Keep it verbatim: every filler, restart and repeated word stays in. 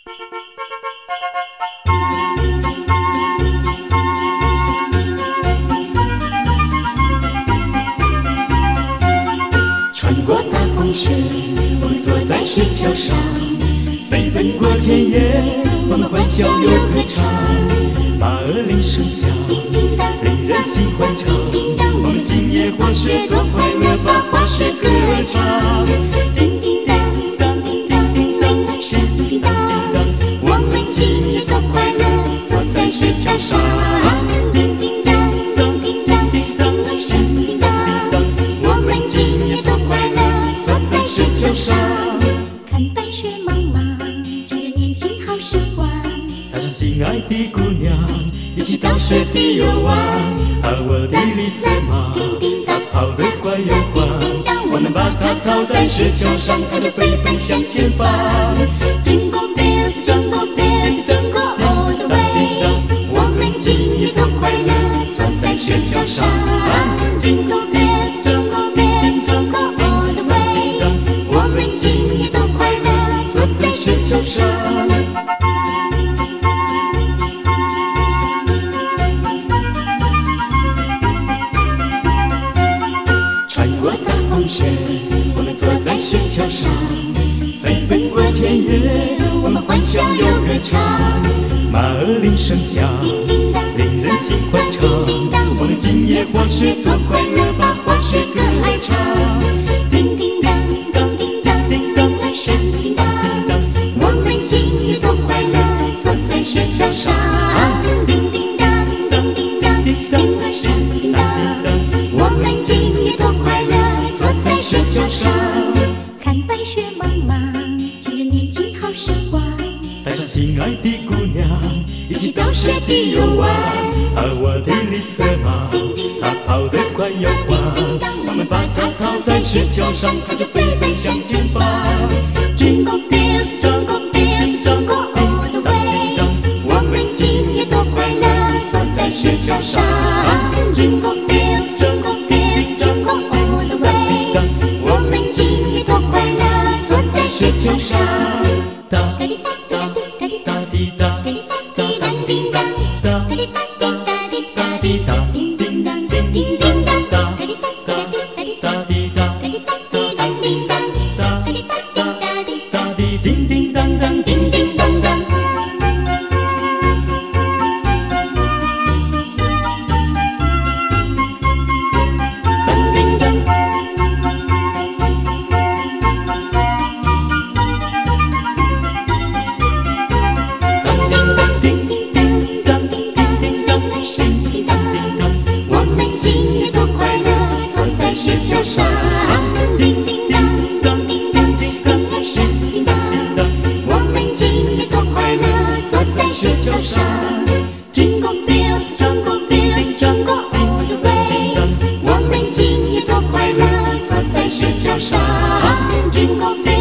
穿过大风雪，我们坐在雪橇上，飞奔过田野，我们欢笑又歌唱。马儿铃声响，令人心欢畅。我们今夜滑雪多快乐，把滑雪歌儿唱。叮叮当，当叮当，铃儿响，叮当。我们今夜多快乐，坐在雪橇上。叮叮当，当叮当，铃儿响，叮当。我们今夜多快乐，坐在雪橇上。看白雪茫茫，趁着年轻好时光。带上心爱的姑娘，一起到雪地游玩。而我的绿色马，它跑得快又欢。我们把它套在雪橇上，它就飞奔向前方。Jingle bells, jingle bells, jingle all the way。我们今夜多快乐，坐在雪橇上。Jingle bells, jingle bells, jingle all the way。我们今夜多快乐，坐在雪橇上。穿过大风雪，我们坐在雪橇上，飞奔过田野，我们欢笑又歌唱。马儿铃声响，令人心欢畅。我们今夜滑雪多快乐，把滑雪歌儿唱。叮叮当，当叮当，铃儿响，叮当。我们今夜多快乐，坐在雪橇上。叮叮当，当叮当，铃儿响，叮当。我们今夜多快乐，坐在雪橇上。看白雪茫茫，趁着年轻好时光。带上心爱的姑娘，一起到雪地游玩。而我的绿色马，它跑得快又欢。我们把它套在雪橇上，它就飞奔向前方。Jingle bells, jingle bells, jingle all the way。我们今夜多快乐，坐在雪橇上。Jingle bells, jingle bells, jingle all the way。我们今夜多快乐，坐在雪橇上。哒滴哒哒滴哒滴哒滴哒滴当当哒滴哒滴哒滴哒叮叮当叮叮叮当哒滴哒滴哒滴哒滴哒滴哒叮当哒滴哒滴哒滴叮叮当当叮叮当当。当叮当。雪橇上，叮叮当，当叮当，铃儿响，叮当。我们今夜多快乐，坐在雪橇上。Jingle bells, jingle bells, jingle all the way。我们今夜多快乐，坐在雪橇上。Jingle bells。